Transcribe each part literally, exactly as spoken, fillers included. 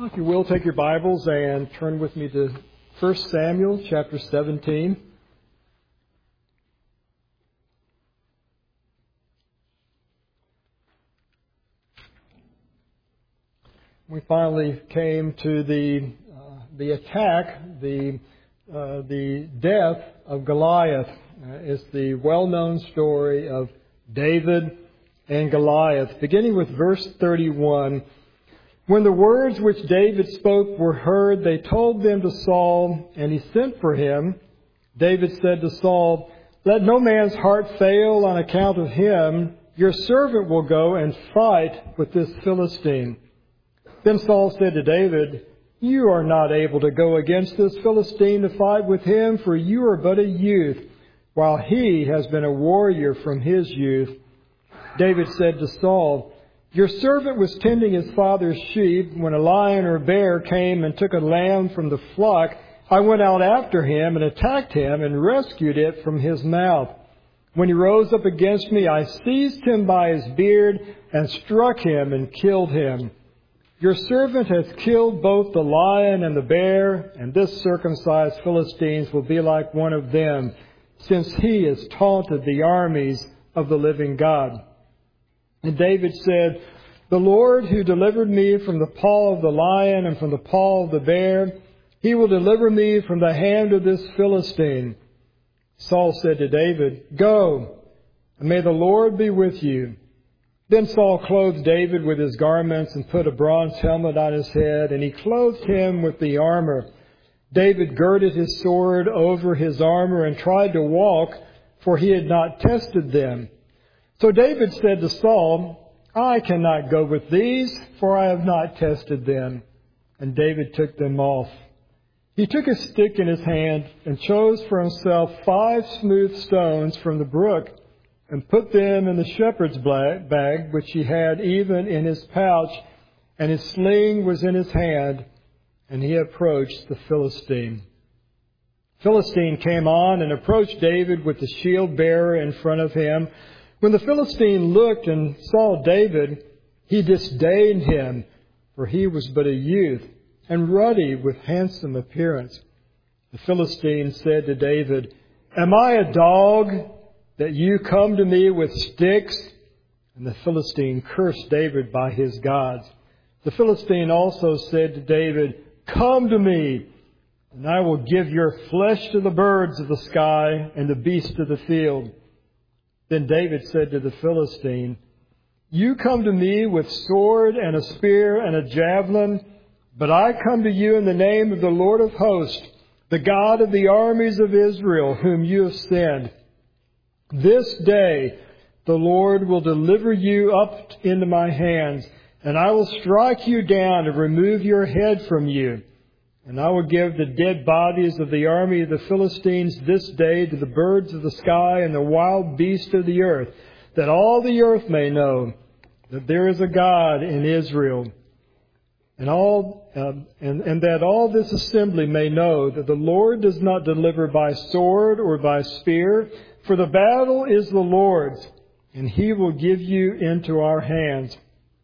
Well, if you will, take your Bibles and turn with me to First Samuel chapter seventeen. We finally came to the uh, the attack, the uh, the death of Goliath. Uh, it's the well-known story of David and Goliath. Beginning with verse thirty-one. When the words which David spoke were heard, they told them to Saul, and he sent for him. David said to Saul, "Let no man's heart fail on account of him. Your servant will go and fight with this Philistine." Then Saul said to David, "You are not able to go against this Philistine to fight with him, for you are but a youth, while he has been a warrior from his youth." David said to Saul, "Your servant was tending his father's sheep. When a lion or bear came and took a lamb from the flock, I went out after him and attacked him and rescued it from his mouth. When he rose up against me, I seized him by his beard and struck him and killed him. Your servant has killed both the lion and the bear, and this circumcised Philistine will be like one of them, since he has taunted the armies of the living God." And David said, "The Lord who delivered me from the paw of the lion and from the paw of the bear, he will deliver me from the hand of this Philistine." Saul said to David, "Go, and may the Lord be with you." Then Saul clothed David with his garments and put a bronze helmet on his head, and he clothed him with the armor. David girded his sword over his armor and tried to walk, for he had not tested them. So David said to Saul, "I cannot go with these, for I have not tested them." And David took them off. He took a stick in his hand and chose for himself five smooth stones from the brook and put them in the shepherd's bag, which he had even in his pouch, and his sling was in his hand, and he approached the Philistine. Philistine came on and approached David with the shield bearer in front of him. When the Philistine looked and saw David, he disdained him, for he was but a youth and ruddy with handsome appearance. The Philistine said to David, "Am I a dog that you come to me with sticks?" And the Philistine cursed David by his gods. The Philistine also said to David, "Come to me, and I will give your flesh to the birds of the sky and the beasts of the field." Then David said to the Philistine, "You come to me with sword and a spear and a javelin, but I come to you in the name of the Lord of hosts, the God of the armies of Israel, whom you have sent. This day the Lord will deliver you up into my hands, and I will strike you down and remove your head from you. And I will give the dead bodies of the army of the Philistines this day to the birds of the sky and the wild beasts of the earth, that all the earth may know that there is a God in Israel. And all uh, and, and that all this assembly may know that the Lord does not deliver by sword or by spear, for the battle is the Lord's, and he will give you into our hands."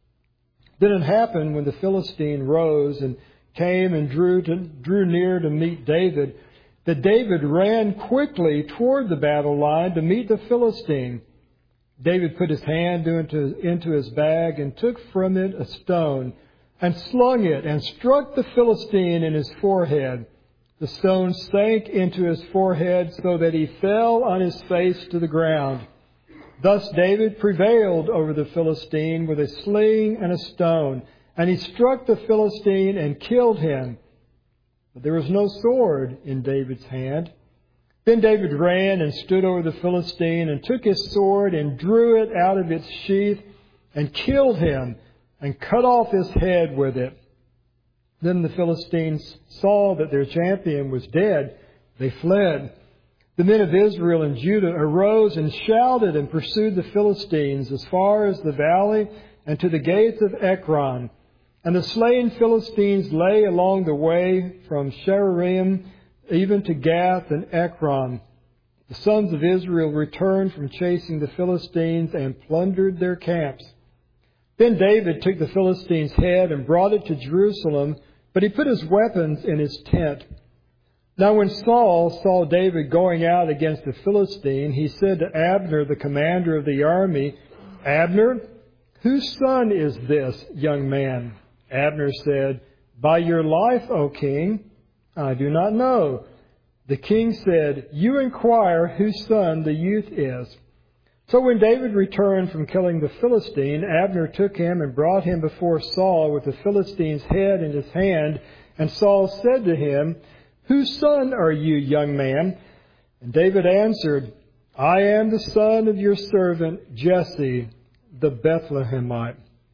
Then it happened, when the Philistine rose and came and drew to, drew near to meet David, that David ran quickly toward the battle line to meet the Philistine. David put his hand into, into his bag and took from it a stone and slung it and struck the Philistine in his forehead. The stone sank into his forehead so that he fell on his face to the ground. Thus David prevailed over the Philistine with a sling and a stone, and he struck the Philistine and killed him. But there was no sword in David's hand. Then David ran and stood over the Philistine and took his sword and drew it out of its sheath and killed him and cut off his head with it. Then the Philistines saw that their champion was dead. They fled. The men of Israel and Judah arose and shouted and pursued the Philistines as far as the valley and to the gates of Ekron. And the slain Philistines lay along the way from Sharaim even to Gath and Ekron. The sons of Israel returned from chasing the Philistines and plundered their camps. Then David took the Philistines' head and brought it to Jerusalem but he put his weapons in his tent. Now when Saul saw David going out against the Philistine, he said to Abner, the commander of the army, Abner, whose son is this young man? Abner said, By your life, O king, I do not know. The king said, You inquire whose son the youth is. So when David returned from killing the Philistine, Abner took him and brought him before Saul with the Philistine's head in his hand. And Saul said to him, Whose son are you, young man? And David answered, I am the son of your servant Jesse, the Bethlehemite.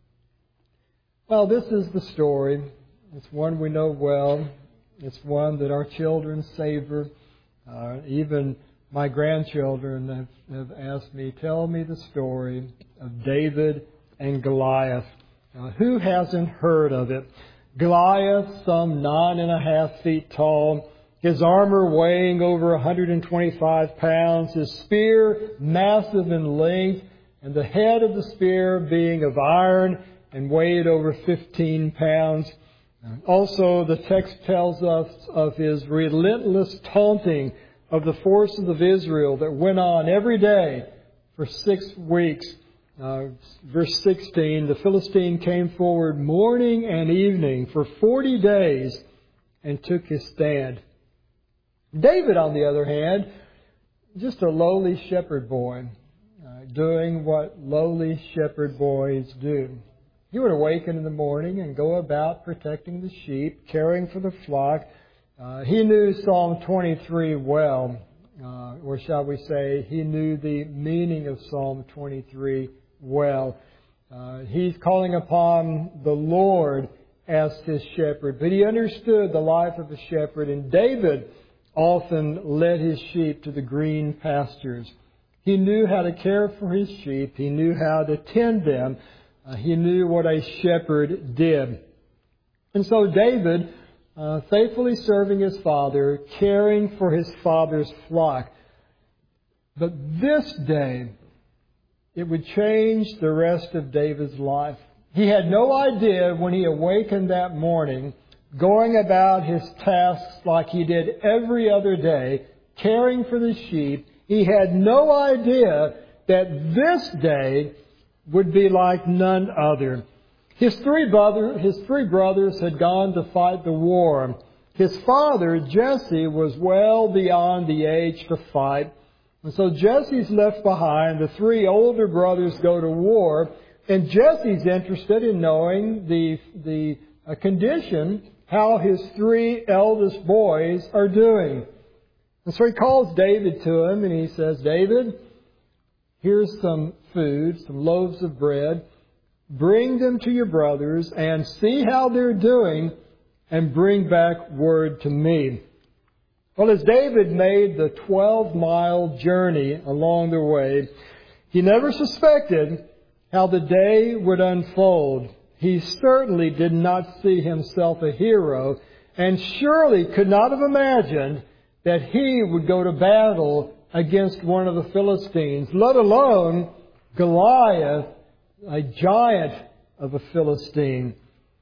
Well, this is the story. It's one we know well. It's one that our children savor. Uh, even my grandchildren have, have asked me, tell me the story of David and Goliath. Uh, who hasn't heard of it? Goliath, some nine and a half feet tall, his armor weighing over one hundred twenty-five pounds, his spear massive in length, and the head of the spear being of iron and weighed over fifteen pounds. Also, the text tells us of his relentless taunting of the forces of Israel that went on every day for six weeks. Uh, verse sixteen, the Philistine came forward morning and evening for forty days and took his stand. David, on the other hand, just a lowly shepherd boy, uh, doing what lowly shepherd boys do. He would awaken in the morning and go about protecting the sheep, caring for the flock. Uh, he knew Psalm twenty-three well, uh, or shall we say, he knew the meaning of Psalm twenty-three well. Uh, he's calling upon the Lord as his shepherd, but he understood the life of a shepherd, and David often led his sheep to the green pastures. He knew how to care for his sheep. He knew how to tend them. Uh, he knew what a shepherd did. And so David, uh, faithfully serving his father, caring for his father's flock. But this day, it would change the rest of David's life. He had no idea when he awakened that morning, going about his tasks like he did every other day, caring for the sheep. He had no idea that this day would be like none other. His three brother, his three brothers had gone to fight the war. His father, Jesse, was well beyond the age to fight. And so Jesse's left behind. The three older brothers go to war. And Jesse's interested in knowing the, the uh, condition, how his three eldest boys are doing. And so he calls David to him and he says, David, here's some food, some loaves of bread. Bring them to your brothers and see how they're doing and bring back word to me. Well, as David made the twelve-mile journey along the way, he never suspected how the day would unfold. He certainly did not see himself a hero and surely could not have imagined that he would go to battle against one of the Philistines, let alone Goliath, a giant of a Philistine.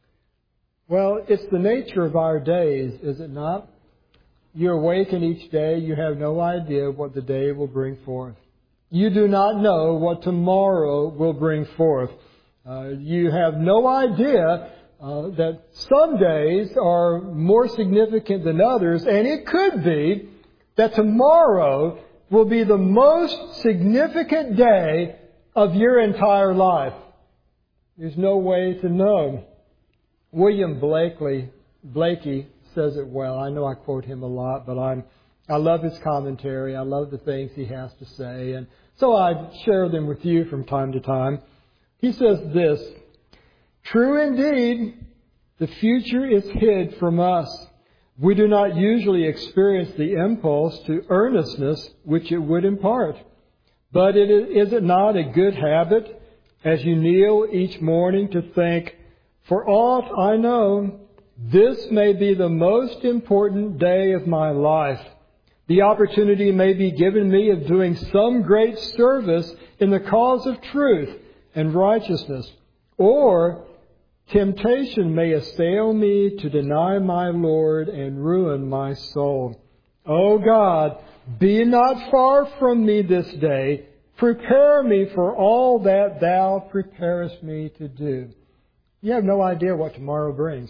Well, it's the nature of our days, is it not? You awaken each day, you have no idea what the day will bring forth. You do not know what tomorrow will bring forth. Uh, you have no idea uh, that some days are more significant than others, and it could be that tomorrow will be the most significant day of your entire life. There's no way to know. William Blakely, Blakey says it well. I know I quote him a lot, but I'm, I love his commentary. I love the things he has to say. And so I share them with you from time to time. He says this, True indeed, the future is hid from us. We do not usually experience the impulse to earnestness which it would impart. But it is, is it not a good habit as you kneel each morning to think, for aught I know, this may be the most important day of my life. The opportunity may be given me of doing some great service in the cause of truth and righteousness. Or Temptation may assail me to deny my Lord and ruin my soul. O God, be not far from me this day. Prepare me for all that Thou preparest me to do. You have no idea what tomorrow brings.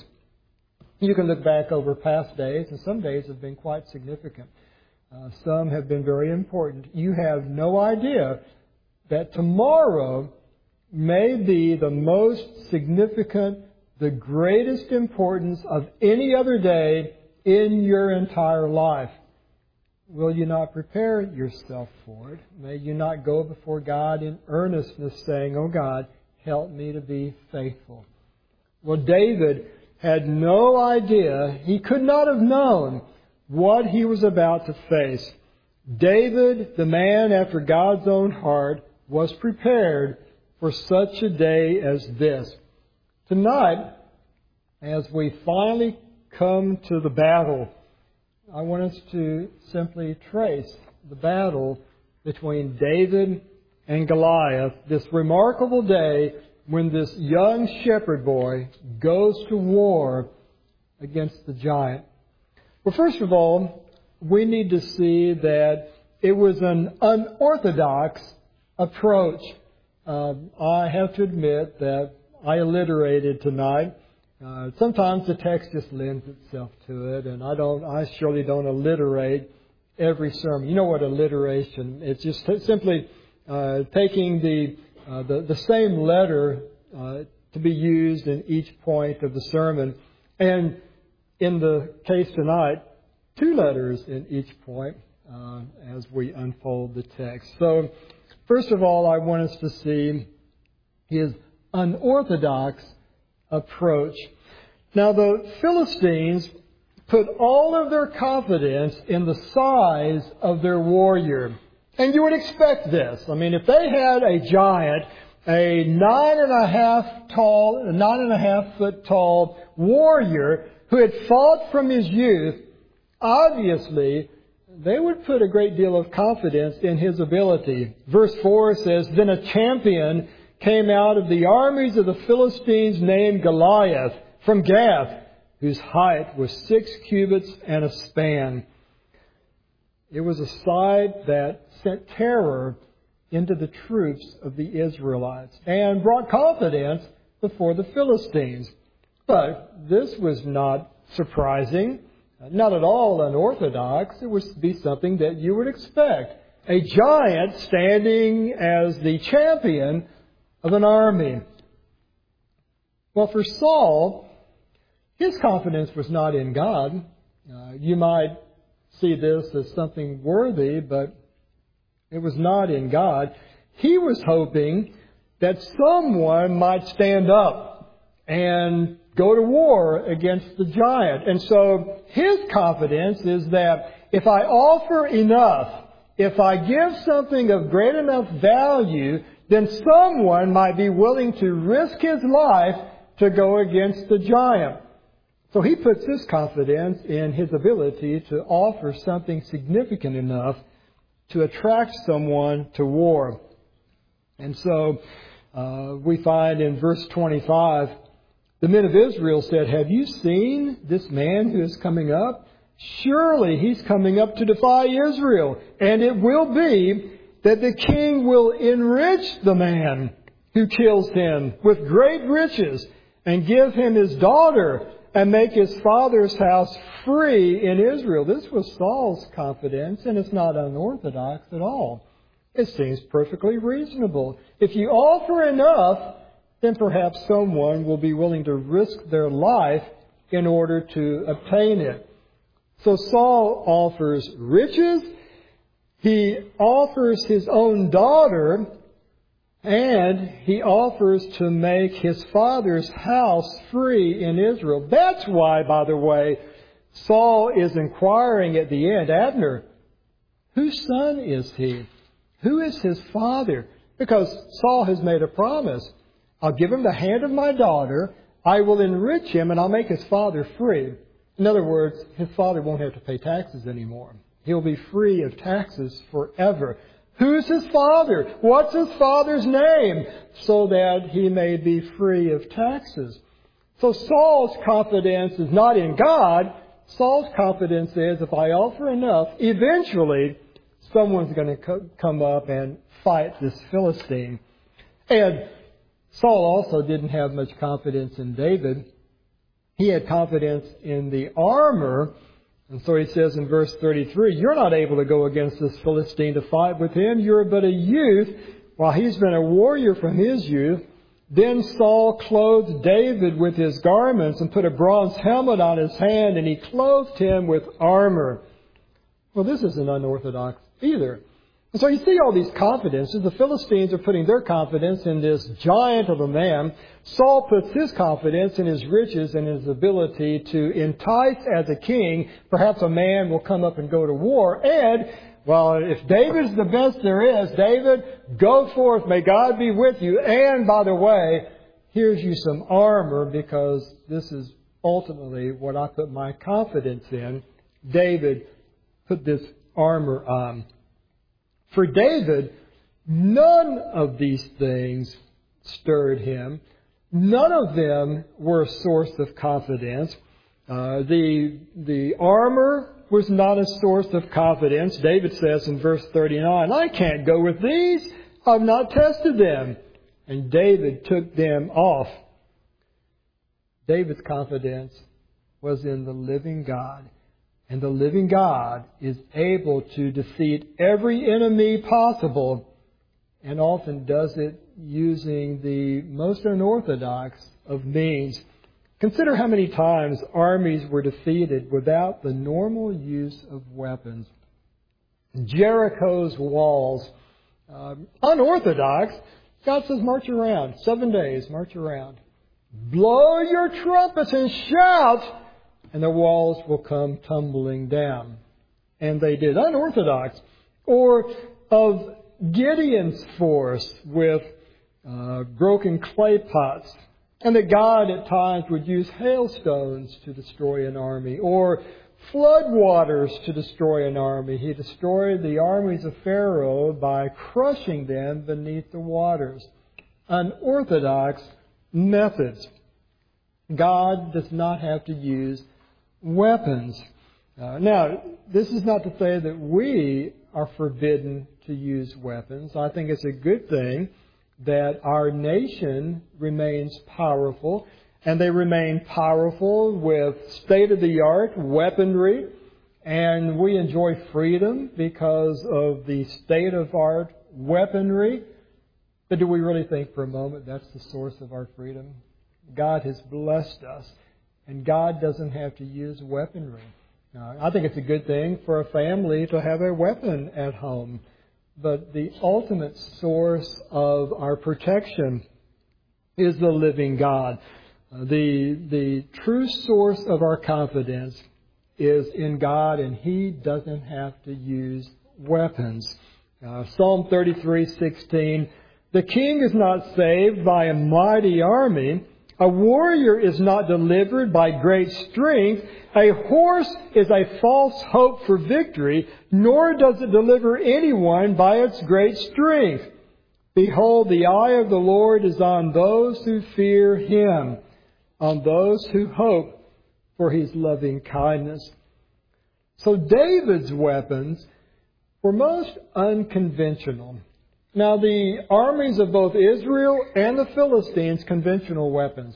You can look back over past days, and some days have been quite significant. Uh, some have been very important. You have no idea that tomorrow may be the most significant, the greatest importance of any other day in your entire life. Will you not prepare yourself for it? May you not go before God in earnestness saying, "Oh God, help me to be faithful." Well, David had no idea, he could not have known what he was about to face. David, the man after God's own heart, was prepared for such a day as this. Tonight, as we finally come to the battle, I want us to simply trace the battle between David and Goliath, this remarkable day when this young shepherd boy goes to war against the giant. Well, first of all, we need to see that it was an unorthodox approach. Uh, I have to admit that I alliterated tonight. Uh, sometimes the text just lends itself to it, and I don't. I surely don't alliterate every sermon. You know what alliteration? It's just t- simply uh, taking the, uh, the the same letter uh, to be used in each point of the sermon, and in the case tonight, two letters in each point uh, as we unfold the text. So, first of all, I want us to see his unorthodox approach. Now, the Philistines put all of their confidence in the size of their warrior. And you would expect this. I mean, if they had a giant, a nine and a half tall, a nine and a half foot tall warrior who had fought from his youth, obviously they would put a great deal of confidence in his ability. Verse four says, "Then a champion came out of the armies of the Philistines named Goliath from Gath, whose height was six cubits and a span." It was a sight that sent terror into the troops of the Israelites and brought confidence before the Philistines. But this was not surprising, not at all unorthodox. It would be something that you would expect. A giant standing as the champion of an army. Well, for Saul, his confidence was not in God. Uh, you might see this as something worthy, but it was not in God. He was hoping that someone might stand up and go to war against the giant. And so his confidence is that if I offer enough, if I give something of great enough value, then someone might be willing to risk his life to go against the giant. So he puts his confidence in his ability to offer something significant enough to attract someone to war. And so uh, we find in verse twenty-five, the men of Israel said, "Have you seen this man who is coming up? Surely he's coming up to defy Israel. And it will be that the king will enrich the man who kills him with great riches and give him his daughter and make his father's house free in Israel." This was Saul's confidence, and it's not unorthodox at all. It seems perfectly reasonable. If you offer enough, then perhaps someone will be willing to risk their life in order to obtain it. So Saul offers riches, he offers his own daughter, and he offers to make his father's house free in Israel. That's why, by the way, Saul is inquiring at the end, "Abner, whose son is he? Who is his father?" Because Saul has made a promise. "I'll give him the hand of my daughter, I will enrich him, and I'll make his father free." In other words, his father won't have to pay taxes anymore. He'll be free of taxes forever. Who's his father? What's his father's name? So that he may be free of taxes. So Saul's confidence is not in God. Saul's confidence is, if I offer enough, eventually someone's going to co- come up and fight this Philistine. And Saul also didn't have much confidence in David. He had confidence in the armor. And so he says in verse thirty-three, you're not able to go against this Philistine to fight with him. You're but a youth, while he's been a warrior from his youth. Then Saul clothed David with his garments and put a bronze helmet on his hand, and he clothed him with armor. Well, this isn't unorthodox either. And so you see all these confidences. The Philistines are putting their confidence in this giant of a man. Saul puts his confidence in his riches and his ability to entice as a king. Perhaps a man will come up and go to war. And, well, if David's the best there is, David, go forth. May God be with you. And, by the way, here's you some armor, because this is ultimately what I put my confidence in. David put this armor on. For David, none of these things stirred him. None of them were a source of confidence. Uh, the, the armor was not a source of confidence. David says in verse thirty-nine, I can't go with these. I've not tested them. And David took them off. David's confidence was in the living God. And the living God is able to defeat every enemy possible, and often does it using the most unorthodox of means. Consider how many times armies were defeated without the normal use of weapons. Jericho's walls, uh, unorthodox. God says, march around. Seven days, march around. Blow your trumpets and shout, and the walls will come tumbling down. And they did. Unorthodox. Or of Gideon's force with uh, broken clay pots. And that God at times would use hailstones to destroy an army. Or floodwaters to destroy an army. He destroyed the armies of Pharaoh by crushing them beneath the waters. Unorthodox methods. God does not have to use weapons. Uh, now, this is not to say that we are forbidden to use weapons. I think it's a good thing that our nation remains powerful, and they remain powerful with state-of-the-art weaponry, and we enjoy freedom because of the state-of-the-art weaponry. But do we really think for a moment that's the source of our freedom? God has blessed us. And God doesn't have to use weaponry. Now, I think it's a good thing for a family to have a weapon at home. But the ultimate source of our protection is the living God. Uh, the, the true source of our confidence is in God, and He doesn't have to use weapons. Uh, Psalm thirty-three sixteen, the king is not saved by a mighty army. A warrior is not delivered by great strength. A horse is a false hope for victory, nor does it deliver anyone by its great strength. Behold, the eye of the Lord is on those who fear Him, on those who hope for His loving kindness. So David's weapons were most unconventional. Now, the armies of both Israel and the Philistines, conventional weapons.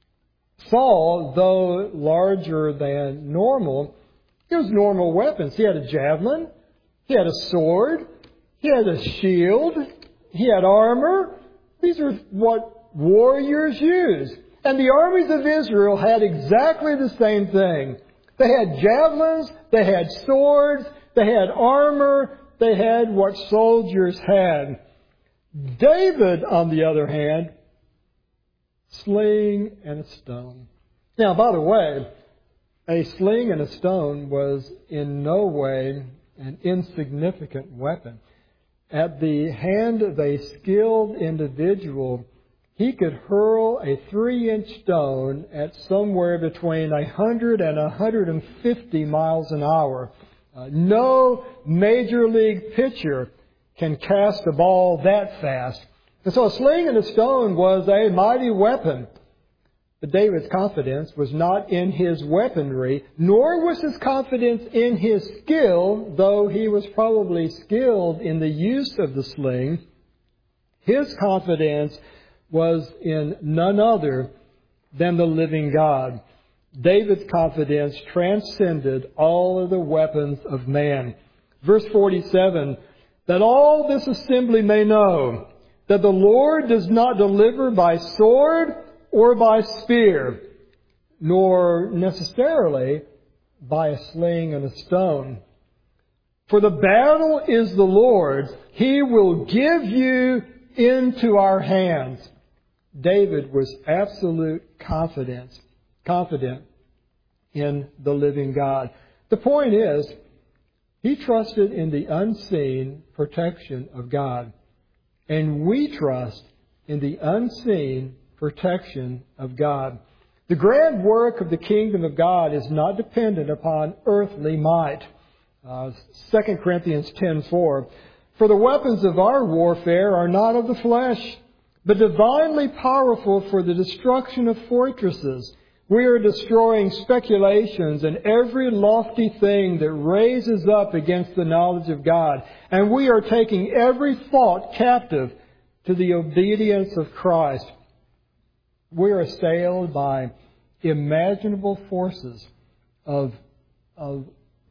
Saul, though larger than normal, he was normal weapons. He had a javelin, he had a sword, he had a shield, he had armor. These are what warriors use. And the armies of Israel had exactly the same thing. They had javelins, they had swords, they had armor, they had what soldiers had. David, on the other hand, sling and a stone. Now, by the way, a sling and a stone was in no way an insignificant weapon. At the hand of a skilled individual, he could hurl a three-inch stone at somewhere between one hundred and one hundred fifty miles an hour. Uh, no major league pitcher can cast a ball that fast. And so a sling and a stone was a mighty weapon. But David's confidence was not in his weaponry, nor was his confidence in his skill, though he was probably skilled in the use of the sling. His confidence was in none other than the living God. David's confidence transcended all of the weapons of man. Verse forty-seven, that all this assembly may know that the Lord does not deliver by sword or by spear, nor necessarily by a sling and a stone. For the battle is the Lord's. He will give you into our hands. David was absolute confidence, confident in the living God. The point is, he trusted in the unseen protection of God. And we trust in the unseen protection of God. The grand work of the kingdom of God is not dependent upon earthly might. Uh, Second Corinthians ten four, for the weapons of our warfare are not of the flesh, but divinely powerful for the destruction of fortresses. We are destroying speculations and every lofty thing that raises up against the knowledge of God. And we are taking every thought captive to the obedience of Christ. We are assailed by imaginable forces of, of,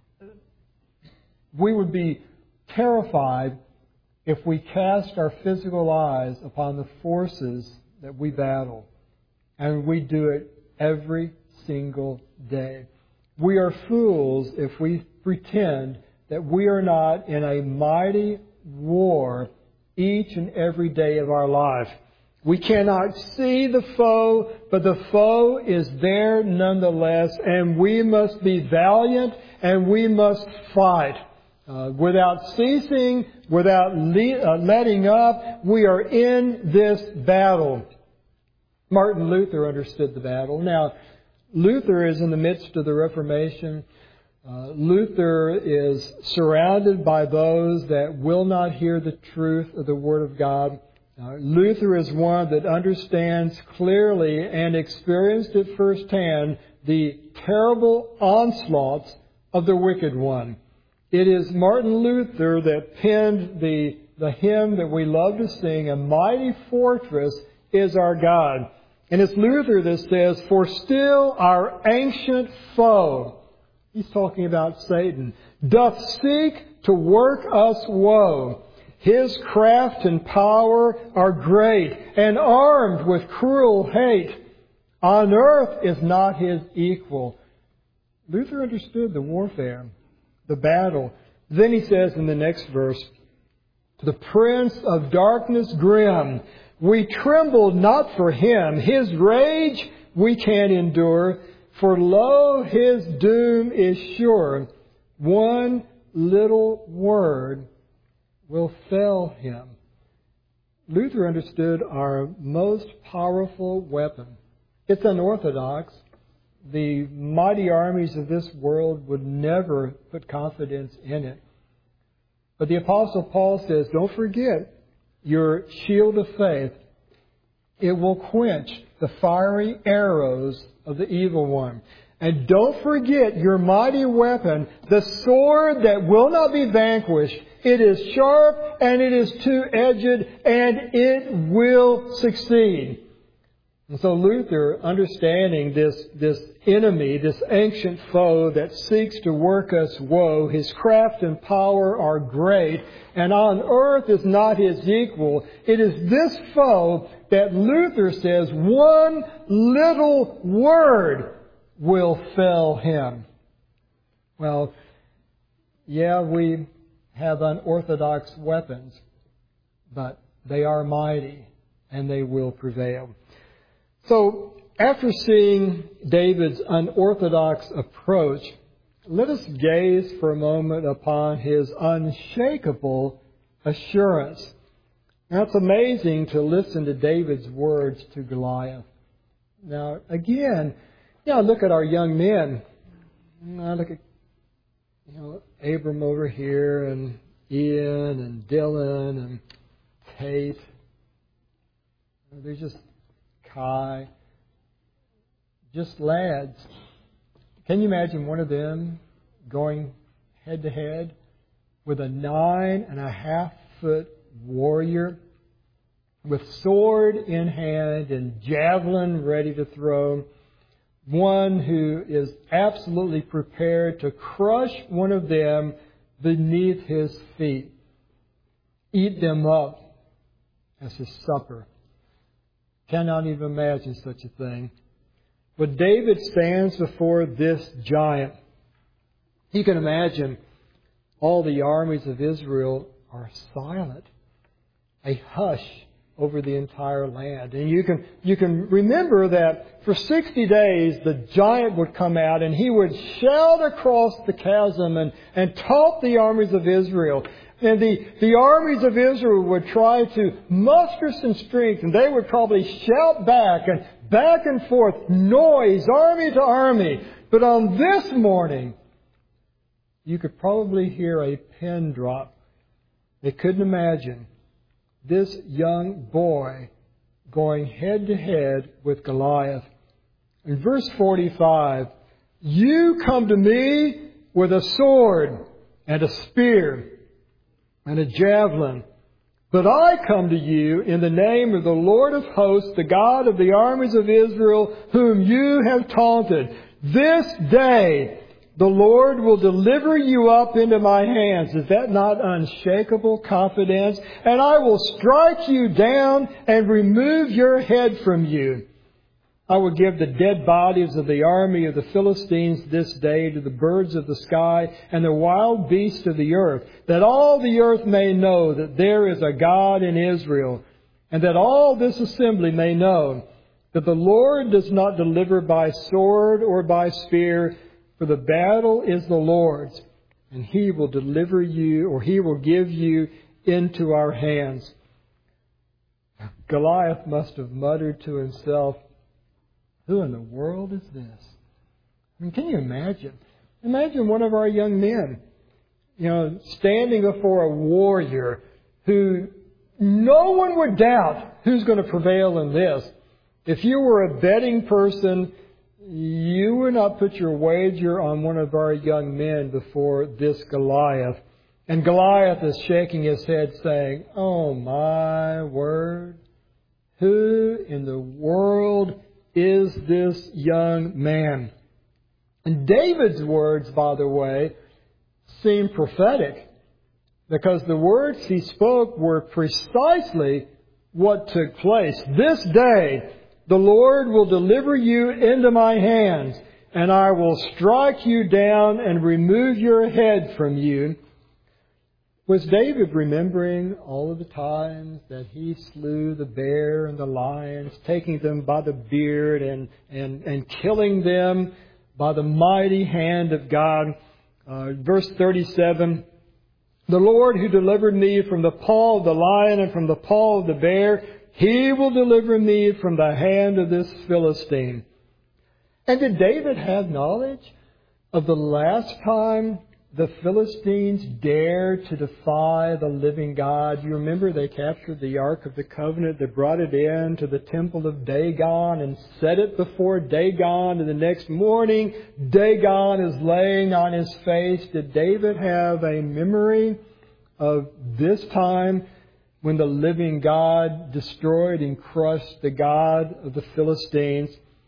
we would be terrified if we cast our physical eyes upon the forces that we battle. And we do it every single day. We are fools if we pretend that we are not in a mighty war each and every day of our life. We cannot see the foe, but the foe is there nonetheless, and we must be valiant and we must fight. Uh, without ceasing, without le- uh, letting up, we are in this battle. Martin Luther understood the battle. Now, Luther is in the midst of the Reformation. Uh, Luther is surrounded by those that will not hear the truth of the Word of God. Uh, Luther is one that understands clearly and experienced at firsthand the terrible onslaughts of the wicked one. It is Martin Luther that penned the, the hymn that we love to sing, "A Mighty Fortress is Our God." And it's Luther that says, "For still our ancient foe," he's talking about Satan, "doth seek to work us woe. His craft and power are great, and armed with cruel hate. On earth is not his equal." Luther understood the warfare, the battle. Then he says in the next verse, "The prince of darkness grim, we trembled not for him. His rage we can endure, for lo, his doom is sure. One little word will fell him." Luther understood our most powerful weapon. It's unorthodox. The mighty armies of this world would never put confidence in it. But the Apostle Paul says, don't forget your shield of faith. It will quench the fiery arrows of the evil one. And don't forget your mighty weapon, the sword that will not be vanquished. It is sharp and it is two-edged and it will succeed. And so Luther, understanding this, this enemy, this ancient foe that seeks to work us woe, his craft and power are great, and on earth is not his equal. It is this foe that Luther says one little word will fell him. Well, yeah, we have unorthodox weapons, but they are mighty and they will prevail. So, after seeing David's unorthodox approach, let us gaze for a moment upon his unshakable assurance. Now, it's amazing to listen to David's words to Goliath. Now, again, you know, look at our young men. I look at, you know, Abram over here, and Ian, and Dylan, and Tate. They're just Kai. just lads. Can you imagine one of them going head to head with a nine and a half foot warrior with sword in hand and javelin ready to throw? One who is absolutely prepared to crush one of them beneath his feet, eat them up as his supper. Cannot even imagine such a thing. But David stands before this giant. You can imagine all the armies of Israel are silent, a hush over the entire land. And you can you can remember that for sixty days the giant would come out and he would shout across the chasm and, and taunt the armies of Israel. And the, the armies of Israel would try to muster some strength, and they would probably shout back and back and forth, noise, army to army. But on this morning, you could probably hear a pin drop. They couldn't imagine this young boy going head to head with Goliath. In verse forty-five, you come to me with a sword and a spear and a javelin, but I come to you in the name of the Lord of hosts, the God of the armies of Israel, whom you have taunted. This day the Lord will deliver you up into my hands. Is that not unshakable confidence? And I will strike you down and remove your head from you. I will give the dead bodies of the army of the Philistines this day to the birds of the sky and the wild beasts of the earth, that all the earth may know that there is a God in Israel, and that all this assembly may know that the Lord does not deliver by sword or by spear, for the battle is the Lord's, and He will deliver you, or He will give you into our hands. Goliath must have muttered to himself, who in the world is this? I mean, can you imagine? Imagine one of our young men, you know, standing before a warrior who no one would doubt who's going to prevail in this. If you were a betting person, you would not put your wager on one of our young men before this Goliath. And Goliath is shaking his head saying, oh my word, who in the world is this young man? And David's words, by the way, seem prophetic, because the words he spoke were precisely what took place. This day the Lord will deliver you into my hands, and I will strike you down and remove your head from you. Was David remembering all of the times that he slew the bear and the lions, taking them by the beard and, and, and killing them by the mighty hand of God? Uh, verse thirty-seven, the Lord who delivered me from the paw of the lion and from the paw of the bear, He will deliver me from the hand of this Philistine. And did David have knowledge of the last time the Philistines dared to defy the living God? You remember they captured the Ark of the Covenant. They brought it in to the temple of Dagon and set it before Dagon. And the next morning, Dagon is laying on his face. Did David have a memory of this time when the living God destroyed and crushed the God of the Philistines?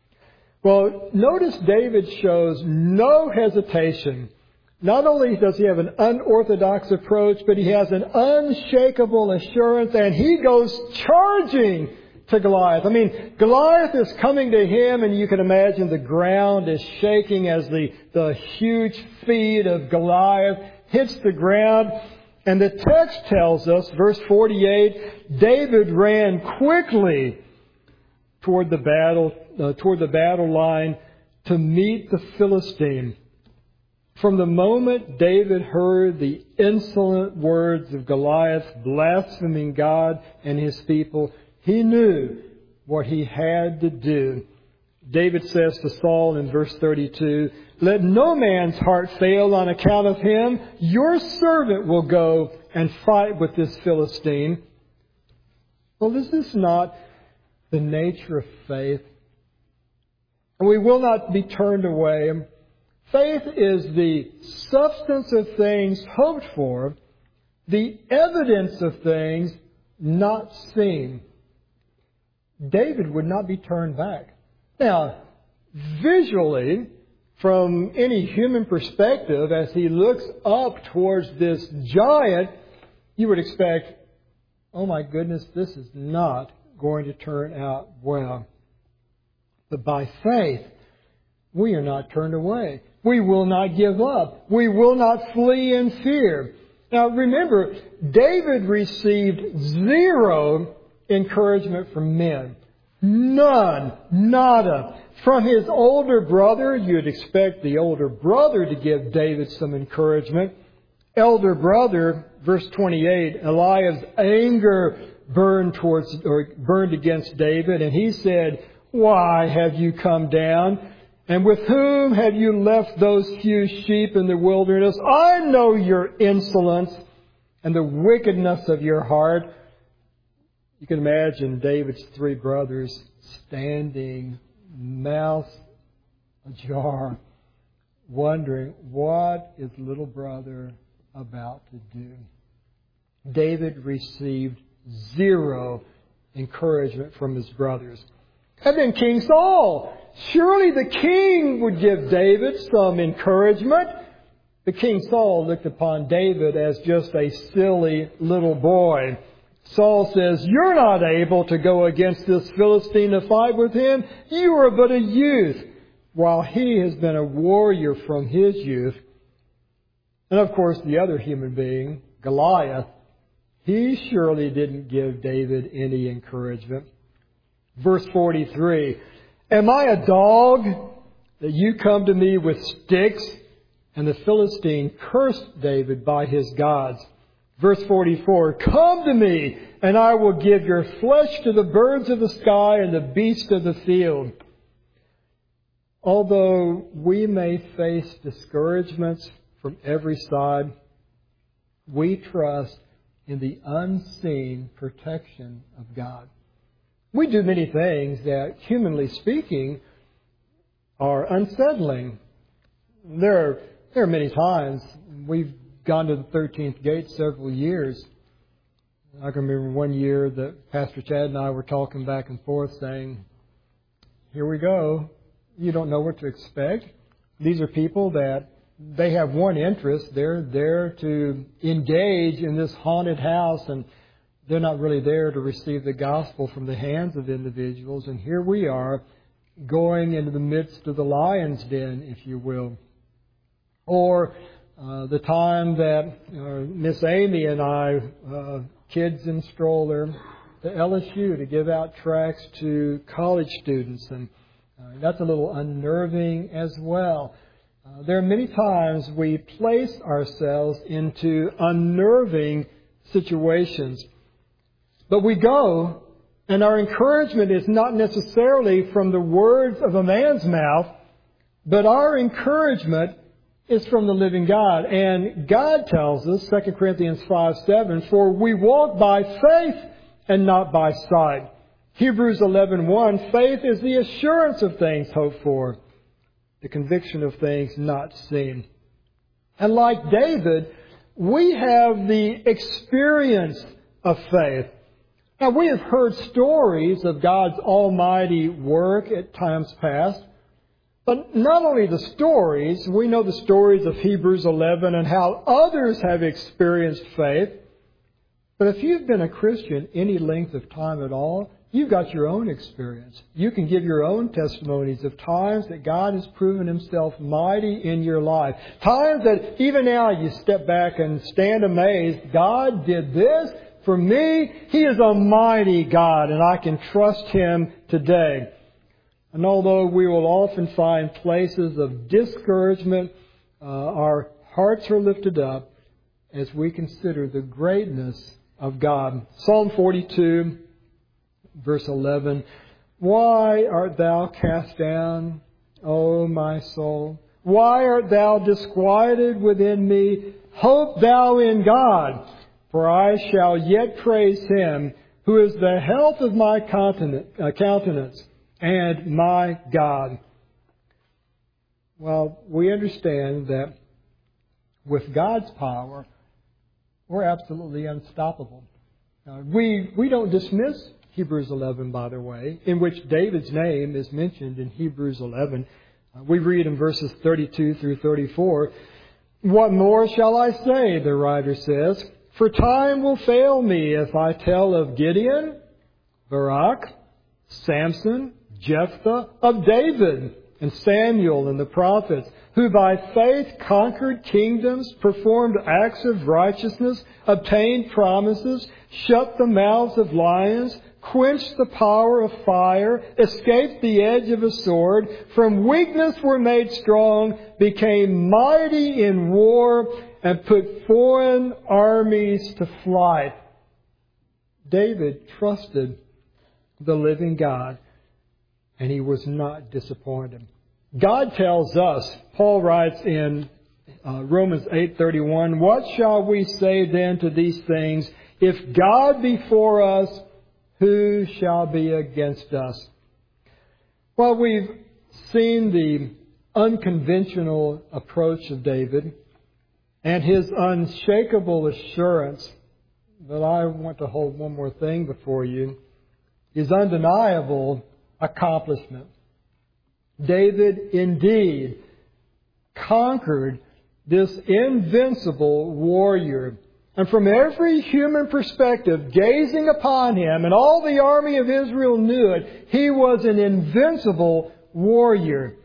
Well, notice David shows no hesitation. Not only does he have an unorthodox approach, but he has an unshakable assurance, and he goes charging to Goliath. I mean, Goliath is coming to him, and you can imagine the ground is shaking as the, the huge feet of Goliath hits the ground. And the text tells us, verse forty-eight, David ran quickly toward the battle, uh, toward the battle line to meet the Philistine. From the moment David heard the insolent words of Goliath blaspheming God and His people, he knew what he had to do. David says to Saul in verse thirty-two, let no man's heart fail on account of him. Your servant will go and fight with this Philistine. Well, is this not the nature of faith? and we will not be turned away. Faith is the substance of things hoped for, the evidence of things not seen. David would not be turned back. Now, visually, from any human perspective, as he looks up towards this giant, you would expect, oh my goodness, this is not going to turn out well. But by faith, we are not turned away. We will not give up. We will not flee in fear. Now remember, David received zero encouragement from men. None. Nada. From his older brother, you'd expect the older brother to give David some encouragement. Elder brother, verse twenty-eight, Eliab's anger burned towards or burned against David, and he said, "Why have you come down? And with whom have you left those few sheep in the wilderness? I know your insolence and the wickedness of your heart." You can imagine David's three brothers standing, mouths ajar, wondering, what is little brother about to do? David received zero encouragement from his brothers. And then King Saul. Surely the king would give David some encouragement. But King Saul looked upon David as just a silly little boy. Saul says, "You're not able to go against this Philistine to fight with him. You are but a youth," while he has been a warrior from his youth. And of course, the other human being, Goliath, he surely didn't give David any encouragement. Verse forty-three, "Am I a dog that you come to me with sticks?" And the Philistine cursed David by his gods. Verse forty-four, "Come to me, and I will give your flesh to the birds of the sky and the beasts of the field." Although we may face discouragements from every side, we trust in the unseen protection of God. We do many things that, humanly speaking, are unsettling. There are, there are many times we've gone to the thirteenth gate several years. I can remember one year that Pastor Chad and I were talking back and forth saying, here we go. You don't know what to expect. These are people that they have one interest. They're there to engage in this haunted house, and they're not really there to receive the gospel from the hands of individuals. And here we are going into the midst of the lion's den, if you will. Or uh, the time that uh, Miss Amy and I, uh, kids in stroller, to L S U to give out tracts to college students. And uh, that's a little unnerving as well. Uh, there are many times we place ourselves into unnerving situations. But we go, and our encouragement is not necessarily from the words of a man's mouth, but our encouragement is from the living God. And God tells us, Second Corinthians five seven, "For we walk by faith and not by sight." Hebrews eleven one, "Faith is the assurance of things hoped for, the conviction of things not seen." And like David, we have the experience of faith. Now, we have heard stories of God's almighty work at times past. But not only the stories, we know the stories of Hebrews eleven and how others have experienced faith. But if you've been a Christian any length of time at all, you've got your own experience. You can give your own testimonies of times that God has proven Himself mighty in your life. Times that even now you step back and stand amazed. God did this for me. He is a mighty God, and I can trust Him today. And although we will often find places of discouragement, uh, our hearts are lifted up as we consider the greatness of God. Psalm forty-two, verse eleven, "Why art thou cast down, O my soul? Why art thou disquieted within me? Hope thou in God, for I shall yet praise Him, who is the health of my countenance and my God." Well, we understand that with God's power, we're absolutely unstoppable. Now, we, we don't dismiss Hebrews eleven, by the way, in which David's name is mentioned in Hebrews eleven. Uh, we read in verses thirty-two through thirty-four, "What more shall I say," the writer says, "for time will fail me if I tell of Gideon, Barak, Samson, Jephthah, of David and Samuel and the prophets, who by faith conquered kingdoms, performed acts of righteousness, obtained promises, shut the mouths of lions, quenched the power of fire, escaped the edge of a sword, from weakness were made strong, became mighty in war, and put foreign armies to flight." David trusted the living God, and he was not disappointed. God tells us, Paul writes in uh, Romans eight thirty-one, "What shall we say then to these things? If God be for us, who shall be against us?" Well, we've seen the unconventional approach of David and his unshakable assurance, but I want to hold one more thing before you, his undeniable accomplishment. David indeed conquered this invincible warrior. And from every human perspective, gazing upon him, and all the army of Israel knew it, he was an invincible warrior.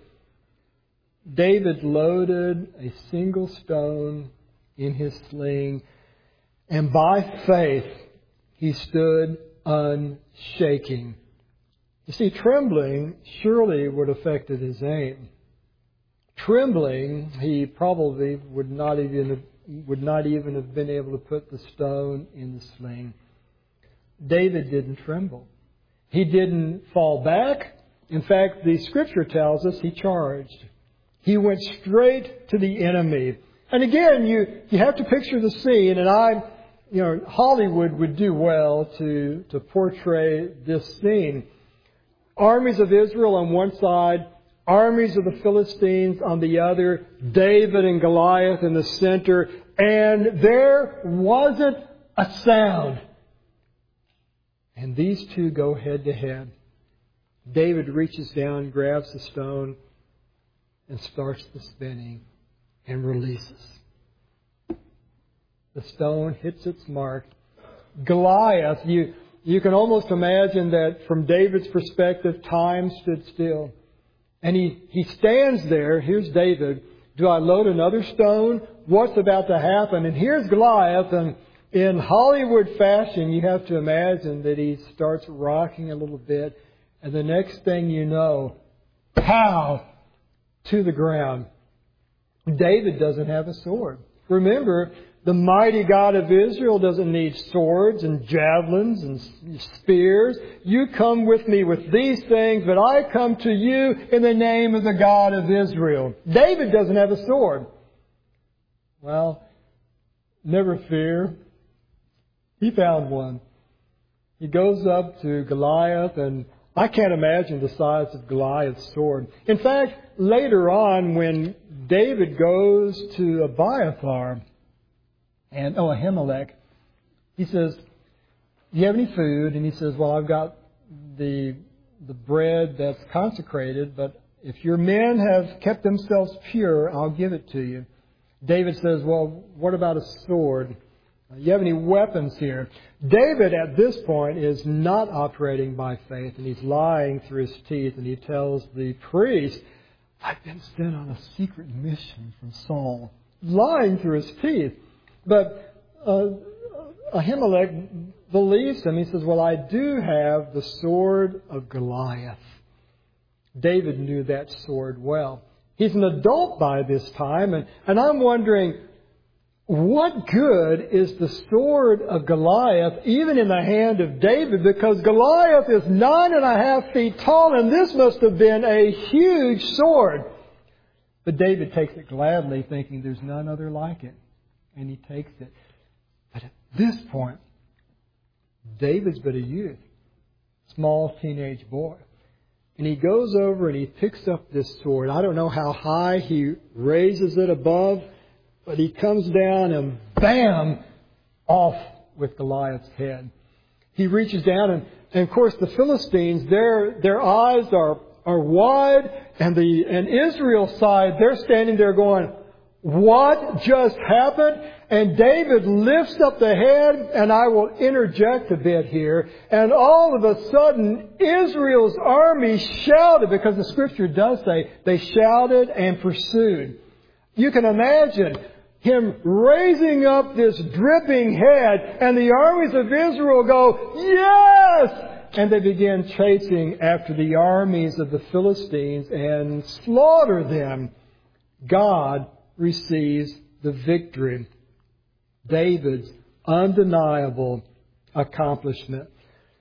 David loaded a single stone in his sling, and by faith he stood unshaking. You see, trembling surely would have affected his aim. Trembling, he probably would not even would not even have been able to put the stone in the sling. David didn't tremble. He didn't fall back. In fact, the Scripture tells us he charged. He went straight to the enemy. And again, you, you have to picture the scene, and I, you know, Hollywood would do well to, to portray this scene. Armies of Israel on one side, armies of the Philistines on the other, David and Goliath in the center, and there wasn't a sound. And these two go head to head. David reaches down, grabs the stone, and starts the spinning and releases. The stone hits its mark. Goliath, you, you can almost imagine that from David's perspective, time stood still. And he, he stands there. Here's David. Do I load another stone? What's about to happen? And here's Goliath. And in Hollywood fashion, you have to imagine that he starts rocking a little bit. And the next thing you know, pow, to the ground. David doesn't have a sword. Remember, the mighty God of Israel doesn't need swords and javelins and spears. You come with me with these things, but I come to you in the name of the God of Israel. David doesn't have a sword. Well, never fear. He found one. He goes up to Goliath, and I can't imagine the size of Goliath's sword. In fact, later on, when David goes to Abiathar, and, oh, Ahimelech, he says, do you have any food? And he says, well, I've got the the bread that's consecrated, but if your men have kept themselves pure, I'll give it to you. David says, well, what about a sword? Do you have any weapons here? David, at this point, is not operating by faith, and he's lying through his teeth, and he tells the priest, I've been sent on a secret mission from Saul. Lying through his teeth. But uh, Ahimelech believes him. He says, well, I do have the sword of Goliath. David knew that sword well. He's an adult by this time, and, and I'm wondering, what good is the sword of Goliath even in the hand of David? Because Goliath is nine and a half feet tall, and this must have been a huge sword. But David takes it gladly, thinking there's none other like it. And he takes it. But at this point, David's but a youth, small teenage boy. And he goes over and he picks up this sword. I don't know how high he raises it above, but he comes down and bam, off with Goliath's head. He reaches down and, and of course the Philistines, their their eyes are are wide, and the and Israel's side, they're standing there going, what just happened? And David lifts up the head, and I will interject a bit here, and all of a sudden Israel's army shouted, because the Scripture does say they shouted and pursued. You can imagine him raising up this dripping head, and the armies of Israel go, yes! And they begin chasing after the armies of the Philistines and slaughter them. God receives the victory. David's undeniable accomplishment.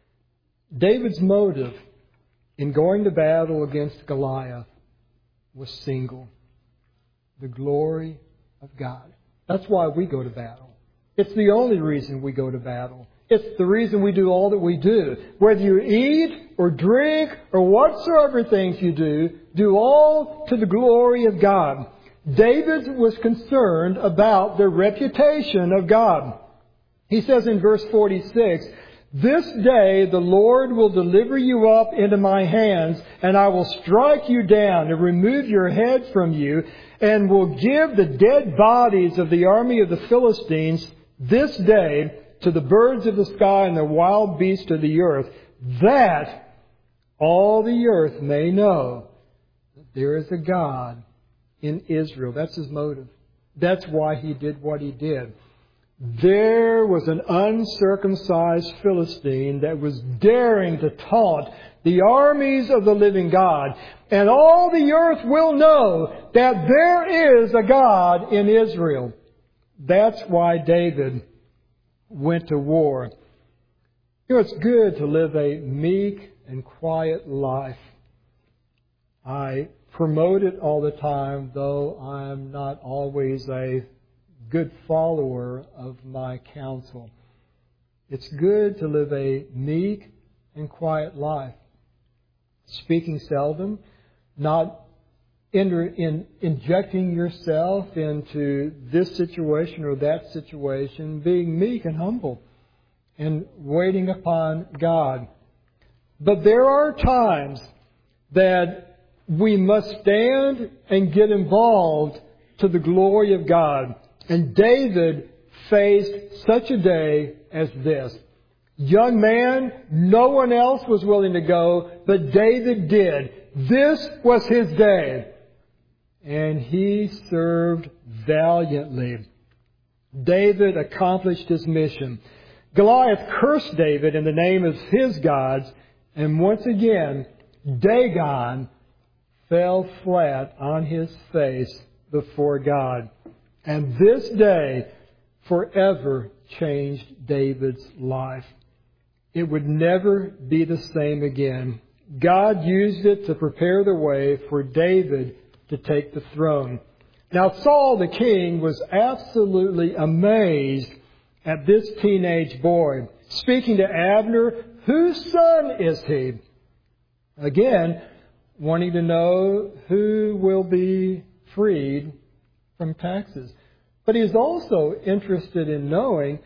David's motive in going to battle against Goliath was single: the glory of God. That's why we go to battle. It's the only reason we go to battle. It's the reason we do all that we do. Whether you eat or drink or whatsoever things you do, do all to the glory of God. David was concerned about the reputation of God. He says in verse forty-six, this day the Lord will deliver you up into my hands, and I will strike you down and remove your head from you, and will give the dead bodies of the army of the Philistines this day to the birds of the sky and the wild beasts of the earth, that all the earth may know that there is a God in Israel. That's his motive. That's why he did what he did. There was an uncircumcised Philistine that was daring to taunt the armies of the living God. And all the earth will know that there is a God in Israel. That's why David went to war. You know, it's good to live a meek and quiet life. I promote it all the time, though I'm not always a good follower of my counsel. It's good to live a meek and quiet life. Speaking seldom, not in, in injecting yourself into this situation or that situation, being meek and humble and waiting upon God. But there are times that we must stand and get involved to the glory of God. And David faced such a day as this. Young man, no one else was willing to go, but David did. This was his day. And he served valiantly. David accomplished his mission. Goliath cursed David in the name of his gods, and once again, Dagon fell flat on his face before God. And this day forever changed David's life. It would never be the same again. God used it to prepare the way for David to take the throne. Now Saul the king was absolutely amazed at this teenage boy. Speaking to Abner, whose son is he? Again, wanting to know who will be freed from taxes. But he's also interested in knowing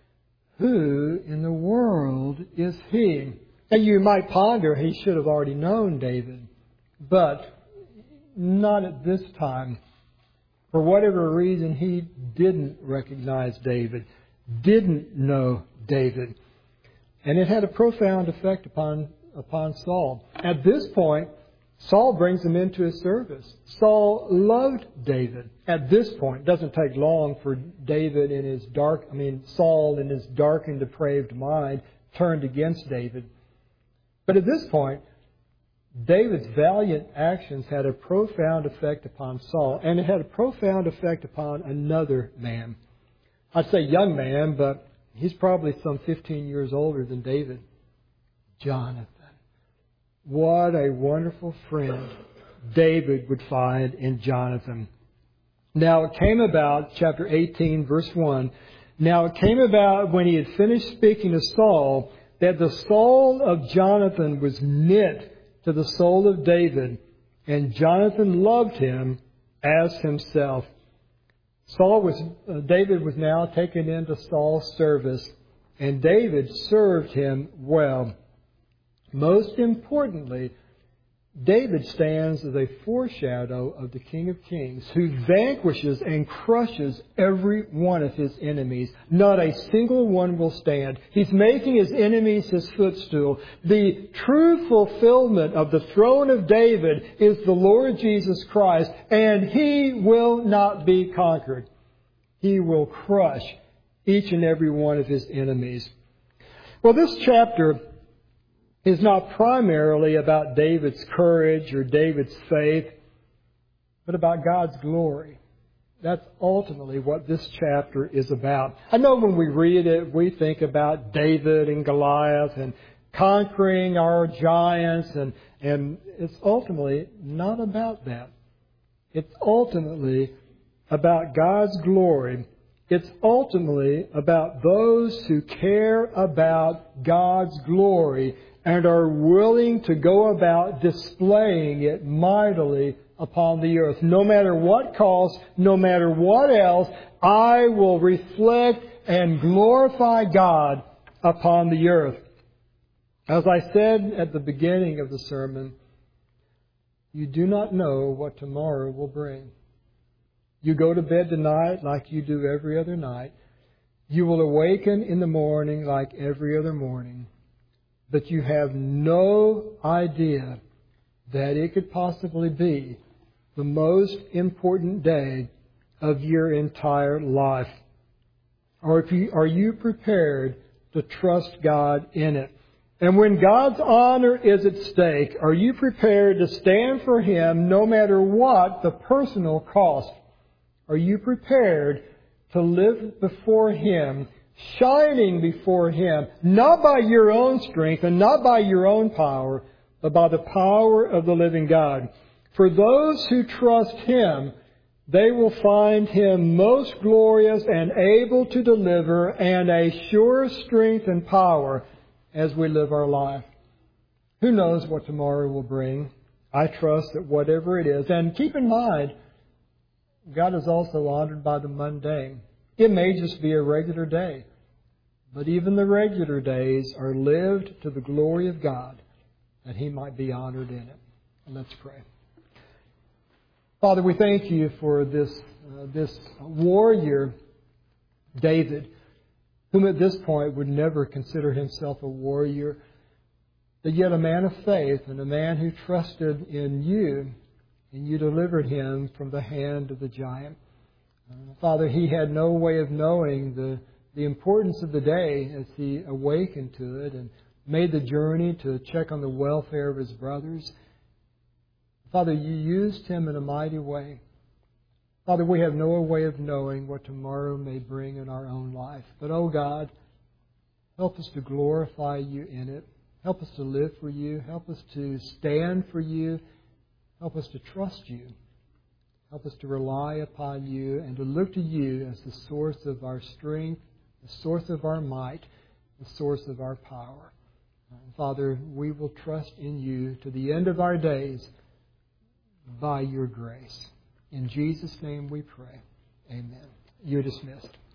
who in the world is he. And you might ponder, he should have already known David. But not at this time. For whatever reason, he didn't recognize David, didn't know David. And it had a profound effect upon, upon Saul. At this point, Saul brings him into his service. Saul loved David. At this point, it doesn't take long for David in his dark, I mean, Saul in his dark and depraved mind turned against David. But at this point, David's valiant actions had a profound effect upon Saul, and it had a profound effect upon another man. I'd say young man, but he's probably some fifteen years older than David. Jonathan. What a wonderful friend David would find in Jonathan. Now it came about, chapter eighteen, verse one, now it came about when he had finished speaking to Saul, that the soul of Jonathan was knit to the soul of David, and Jonathan loved him as himself. Saul was, uh, David was now taken into Saul's service, and David served him well. Most importantly, David stands as a foreshadow of the King of Kings, who vanquishes and crushes every one of his enemies. Not a single one will stand. He's making his enemies his footstool. The true fulfillment of the throne of David is the Lord Jesus Christ, and He will not be conquered. He will crush each and every one of His enemies. Well, this chapter is not primarily about David's courage or David's faith, but about God's glory. That's ultimately what this chapter is about. I know when we read it, we think about David and Goliath and conquering our giants, and, and it's ultimately not about that. It's ultimately about God's glory. It's ultimately about those who care about God's glory and are willing to go about displaying it mightily upon the earth. No matter what cost, no matter what else, I will reflect and glorify God upon the earth. As I said at the beginning of the sermon, you do not know what tomorrow will bring. You go to bed tonight like you do every other night. You will awaken in the morning like every other morning. But you have no idea that it could possibly be the most important day of your entire life. Or if you, are you prepared to trust God in it? And when God's honor is at stake, are you prepared to stand for Him no matter what the personal cost? Are you prepared to live before Him, shining before Him, not by your own strength and not by your own power, but by the power of the living God? For those who trust Him, they will find Him most glorious and able to deliver, and a sure strength and power as we live our life. Who knows what tomorrow will bring? I trust that whatever it is, and keep in mind, God is also honored by the mundane. It may just be a regular day, but even the regular days are lived to the glory of God, that He might be honored in it. Let's pray. Father, we thank You for this uh, this warrior, David, whom at this point would never consider himself a warrior, but yet a man of faith and a man who trusted in You, and You delivered him from the hand of the giant. Uh, Father, he had no way of knowing the, the importance of the day as he awakened to it and made the journey to check on the welfare of his brothers. Father, You used him in a mighty way. Father, we have no way of knowing what tomorrow may bring in our own life. But, oh God, help us to glorify You in it. Help us to live for You. Help us to stand for You. Help us to trust You. Help us to rely upon You and to look to You as the source of our strength, the source of our might, the source of our power. And Father, we will trust in You to the end of our days by Your grace. In Jesus' name we pray. Amen. You're dismissed.